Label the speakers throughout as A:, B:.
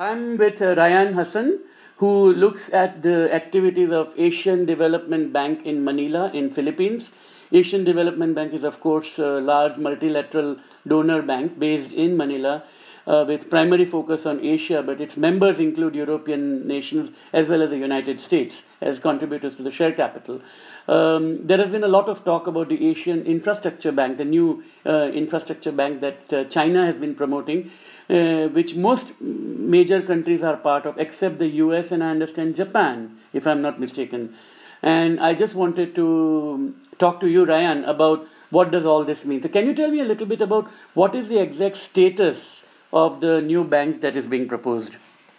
A: I'm with Ryan Hassan, who looks at the activities of Asian Development Bank in Manila, in Philippines. Asian Development Bank is, of course, a large multilateral donor bank based in Manila, with primary focus on Asia, but its members include European nations as well as the United States as contributors to the share capital. There has been a lot of talk about the Asian Infrastructure Bank, the new infrastructure bank that China has been promoting, which most major countries are part of, except the US and I understand Japan, if I'm not mistaken. And I just wanted to talk to you, Ryan, about what does all this mean. So, can you tell me a little bit about what is the exact status of the new bank that is being proposed?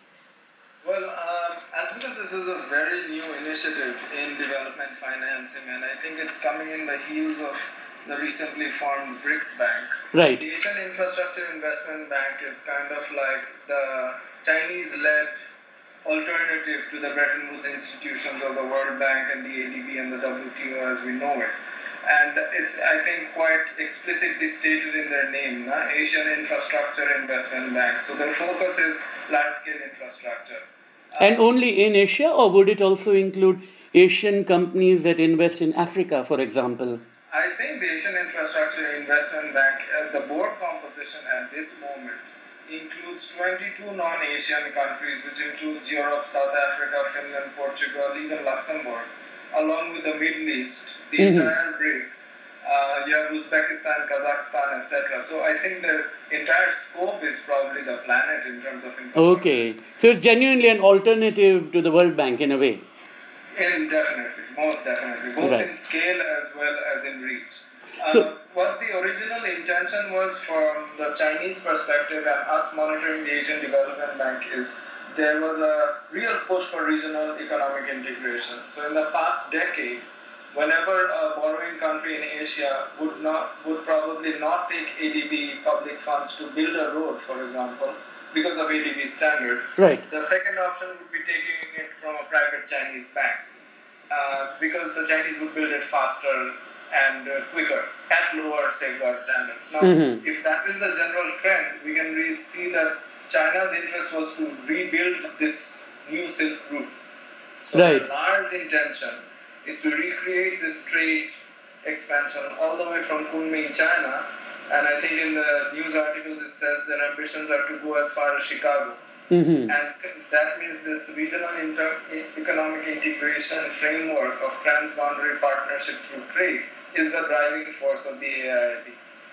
B: Well, as because this is a very new initiative in development financing, and I think it's coming in the heels of the recently formed BRICS Bank.
A: Right.
B: The Asian Infrastructure Investment Bank is kind of like the Chinese-led alternative to the Bretton Woods institutions of the World Bank and the ADB and the WTO as we know it. And it's, I think, quite explicitly stated in their name, Asian Infrastructure Investment Bank. So their focus is large-scale infrastructure.
A: And only in Asia, or would it also include Asian companies that invest in Africa, for example?
B: I think the Asian Infrastructure Investment Bank, the board composition at this moment, includes 22 non-Asian countries, which includes Europe, South Africa, Finland, Portugal, even Luxembourg, along with the Middle East, the entire BRICS. You have Uzbekistan, Kazakhstan, etc. So I think the entire scope is probably the planet in terms of infrastructure.
A: Okay. So it's genuinely an alternative to the World Bank in a way.
B: Definitely, most definitely, both
A: Right.
B: in scale as well as in reach.
A: So-
B: What the original intention was from the Chinese perspective and us monitoring the Asian Development Bank is there was a real push for regional economic integration. So in the past decade, whenever a borrowing country in Asia would probably not take ADB public funds to build a road, for example, because of ADB standards,
A: Right.
B: the second option would be taking it from a private Chinese bank. Because the Chinese would build it faster and quicker at lower safeguard standards. Now, if that is the general trend, we can really see that China's interest was to rebuild this new Silk Route. So
A: Right.
B: the large intention is to recreate this trade expansion all the way from Kunming, China, and I think in the news articles it says their ambitions are to go as far as Chicago. And that means this regional economic integration framework of transboundary partnership through trade is the driving force of the AIIB.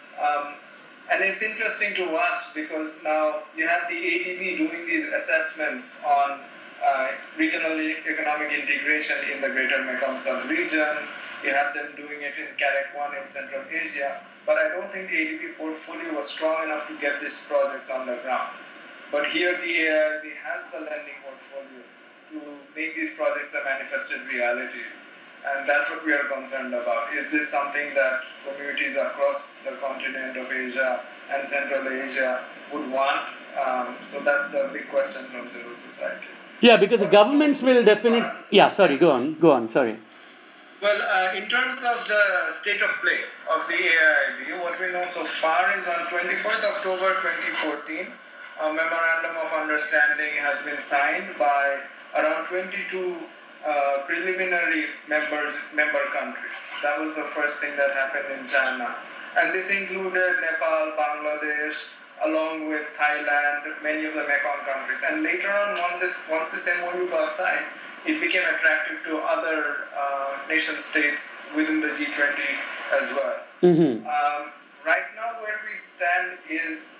B: And it's interesting to watch because now you have the ADB doing these assessments on regional economic integration in the Greater Mekong sub-region. You have them doing it in CAREC 1 in Central Asia. But I don't think the ADB portfolio was strong enough to get these projects on the ground. But here the AIIB has the lending portfolio to make these projects a manifested reality. And that's what we are concerned about. Is this something that communities across the continent of Asia and Central Asia would want? So that's the big question from civil society.
A: Yeah, because the governments will definitely... Yeah, sorry, go on, sorry.
B: Well, in terms of the state of play of the AIIB, what we know so far is on 24th October 2014, a memorandum of understanding has been signed by around 22 preliminary member countries. That was the first thing that happened in China. And this included Nepal, Bangladesh, along with Thailand, many of the Mekong countries. And later on, once this MOU got signed, it became attractive to other nation states within the G20 as well. Right now, where we stand is,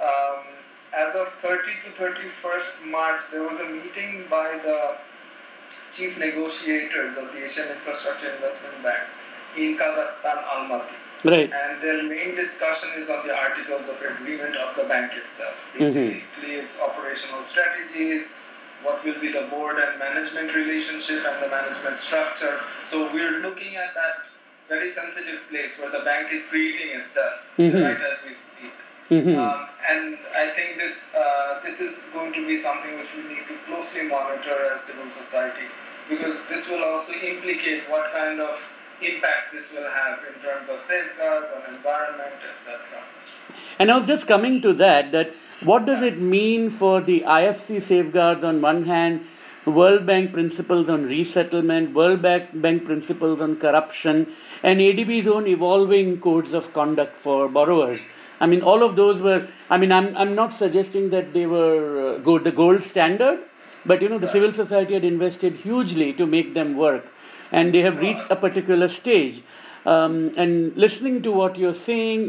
B: as of 30 to 31st March, there was a meeting by the chief negotiators of the Asian Infrastructure Investment Bank in Kazakhstan, Almaty.
A: Right.
B: And their main discussion is on the articles of agreement of the bank itself. Basically, its operational strategies, what will be the board and management relationship and the management structure. So we're looking at that very sensitive place where the bank is creating itself right as we speak. And I think this is going to be something which we need to closely monitor as civil society, because this will also implicate what kind of impacts this will have in terms of safeguards on environment, etc.
A: And I was just coming to that what does it mean for the IFC safeguards on one hand, World Bank principles on resettlement, Bank principles on corruption, and ADB's own evolving codes of conduct for borrowers? I mean, all of those were, I mean, I'm not suggesting that they were the gold standard, but the civil society had invested hugely to make them work, and they have reached a particular stage. And listening to what you're saying,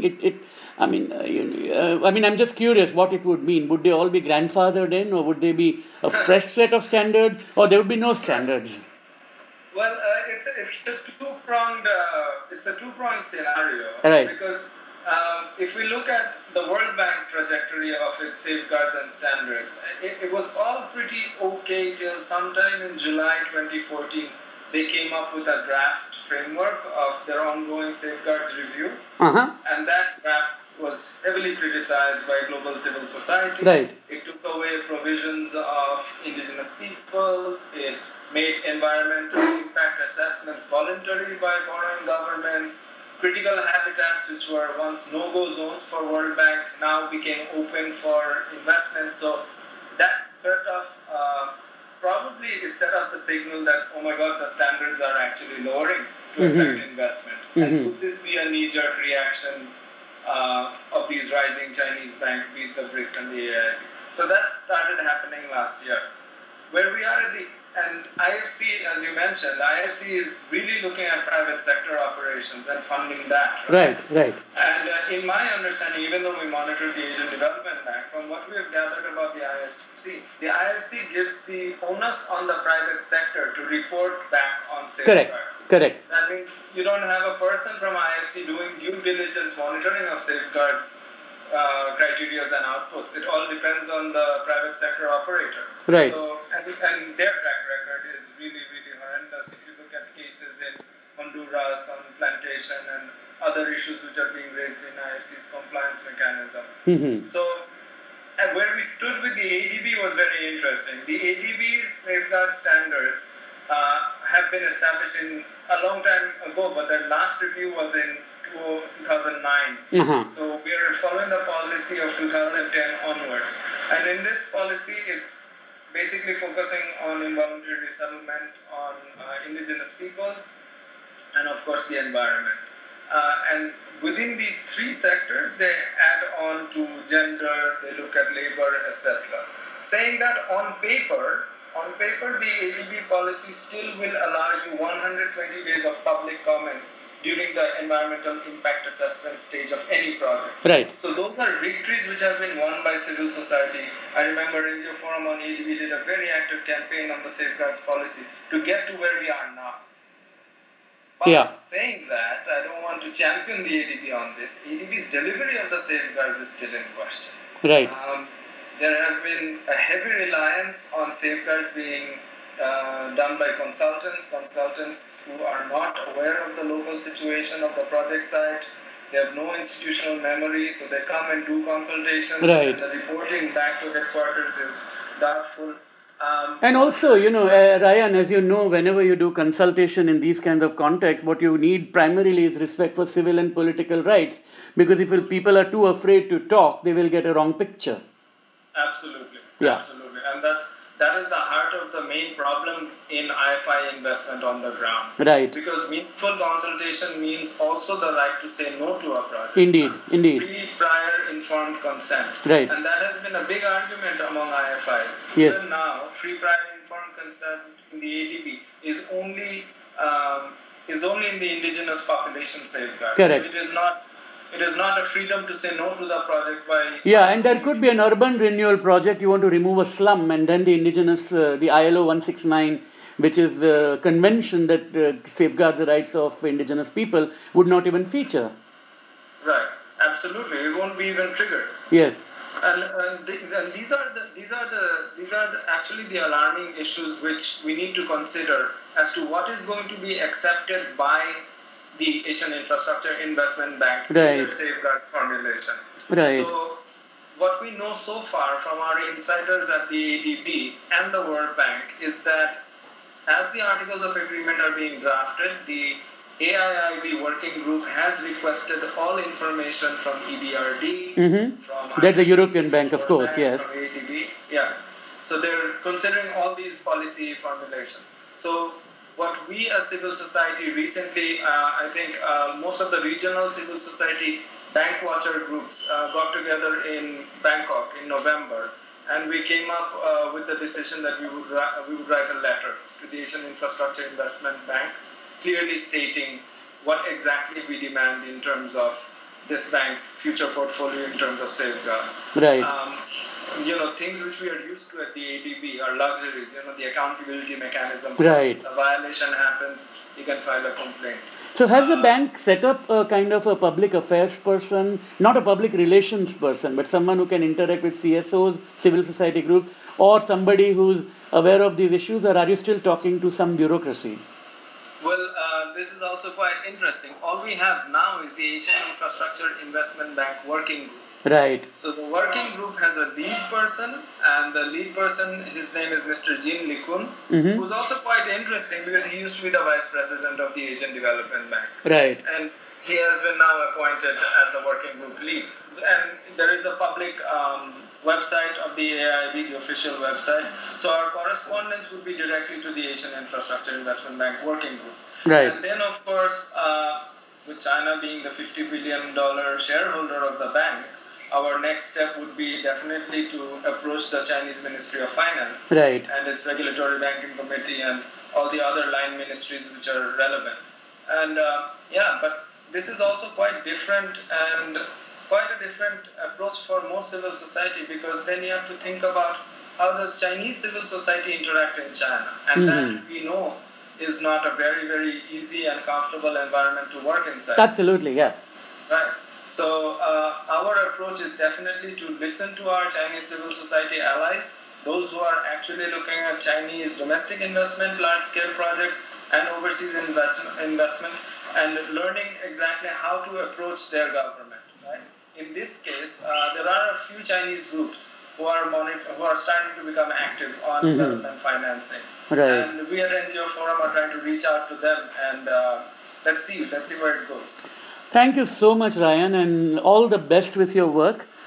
A: I'm just curious what it would mean. Would they all be grandfathered in, or would they be a fresh set of standards, or there would be no standards?
B: Well, it's a two-pronged scenario,
A: right?
B: Because if we look at the World Bank trajectory of its safeguards and standards, it was all pretty okay till sometime in July 2014. They came up with a draft framework of their ongoing safeguards review, and that draft was heavily criticized by global civil society.
A: Right.
B: It took away provisions of indigenous peoples. It made environmental impact assessments voluntary by foreign governments. Critical habitats, which were once no-go zones for World Bank, now became open for investment. So that sort of probably it set up the signal that, oh my God, the standards are actually lowering to affect investment. And could this be a knee-jerk reaction of these rising Chinese banks, be it the BRICS and the AIIB? So that started happening last year. Where we are and IFC, as you mentioned, IFC is really looking at private sector operations and funding that.
A: Right.
B: And in my understanding, even though we monitor the Asian Development Bank, from what we have gathered about the IFC gives the onus on the private sector to report back on safeguards.
A: Correct.
B: That means you don't have a person from IFC doing due diligence monitoring of safeguards criteria and outputs. It all depends on the private sector operator.
A: Right.
B: So, and their track record is really, really horrendous. If you look at cases in Honduras on plantation and other issues which are being raised in IFC's compliance mechanism. So, where we stood with the ADB was very interesting. The ADB's safeguard standards have been established in a long time ago, but their last review was in 2009. So we are following the policy of 2010 onwards. And in this policy, it's basically focusing on involuntary resettlement, on indigenous peoples, and of course the environment. And within these three sectors, they add on to gender, they look at labor, etc. Saying that on paper, the ADB policy still will allow you 120 days of public comments during the environmental impact assessment stage of any project.
A: Right.
B: So those are victories which have been won by civil society. I remember NGO Forum on ADB did a very active campaign on the safeguards policy to get to where we are now. But saying that, I don't want to champion the ADB on this. ADB's delivery of the safeguards is still in question.
A: Right.
B: There have been a heavy reliance on safeguards being done by consultants who are not aware of the local situation of the project site. They have no institutional memory, so they come and do consultations,
A: right.
B: And the reporting back to headquarters is doubtful.
A: And also, Ryan, as you know, whenever you do consultation in these kinds of contexts, what you need primarily is respect for civil and political rights, because if people are too afraid to talk, they will get a wrong picture.
B: Absolutely.
A: Yeah.
B: Absolutely. And that is the heart of the main problem in IFI investment on the ground.
A: Right.
B: Because meaningful consultation means also the right to say no to a project.
A: Indeed.
B: Free, prior, informed consent.
A: Right.
B: And that has been a big argument among IFIs.
A: Yes.
B: Even now, free, prior, informed consent in the ADB is only in the indigenous population safeguard.
A: Correct.
B: So it is not a freedom to say no to the project by...
A: Yeah, and there could be an urban renewal project. You want to remove a slum, and then the indigenous, the ILO 169, which is the convention that safeguards the rights of indigenous people, would not even feature.
B: Right, absolutely. It won't be even triggered.
A: Yes.
B: And these are actually the alarming issues which we need to consider as to what is going to be accepted by the Asian Infrastructure Investment Bank in their safeguards formulation.
A: Right.
B: So, what we know so far from our insiders at the ADB and the World Bank is that as the articles of agreement are being drafted, the AIIB working group has requested all information from EBRD, from
A: That's a
B: IFC,
A: European bank,
B: from
A: of
B: World
A: course,
B: Bank,
A: yes.
B: from ADB. Yeah. So they're considering all these policy formulations. So what we as civil society recently, I think most of the regional civil society bank watcher groups got together in Bangkok in November, and we came up with the decision that we would write a letter to the Asian Infrastructure Investment Bank, clearly stating what exactly we demand in terms of this bank's future portfolio in terms of safeguards.
A: Right.
B: Things which we are used to at the ADB are luxuries. The accountability mechanism.
A: Right.
B: Once a violation happens, you can file a complaint.
A: So has the bank set up a kind of a public affairs person, not a public relations person, but someone who can interact with CSOs, civil society groups, or somebody who's aware of these issues, or are you still talking to some bureaucracy?
B: Well, this is also quite interesting. All we have now is the Asian Infrastructure Investment Bank Working Group.
A: Right.
B: So the working group has a lead person, and the lead person, his name is Mr. Jin Likun, who's also quite interesting because he used to be the vice president of the Asian Development Bank.
A: Right.
B: And he has been now appointed as the working group lead. And there is a public website of the AIIB, the official website. So our correspondence would be directly to the Asian Infrastructure Investment Bank Working Group.
A: Right.
B: And then, of course, with China being the $50 billion shareholder of the bank, our next step would be definitely to approach the Chinese Ministry of Finance,
A: right,
B: and its regulatory banking committee and all the other line ministries which are relevant. And but this is also quite different and quite a different approach for most civil society, because then you have to think about how does Chinese civil society interact in China, and that we know is not a very, very easy and comfortable environment to work inside.
A: Absolutely, yeah.
B: Right. So our approach is definitely to listen to our Chinese civil society allies, those who are actually looking at Chinese domestic investment, large-scale projects, and overseas investment, and learning exactly how to approach their government. Right. In this case, there are a few Chinese groups who are starting to become active on development financing.
A: Right.
B: And we at NGO Forum are trying to reach out to them, and let's see where it goes.
A: Thank you so much, Ryan, and all the best with your work.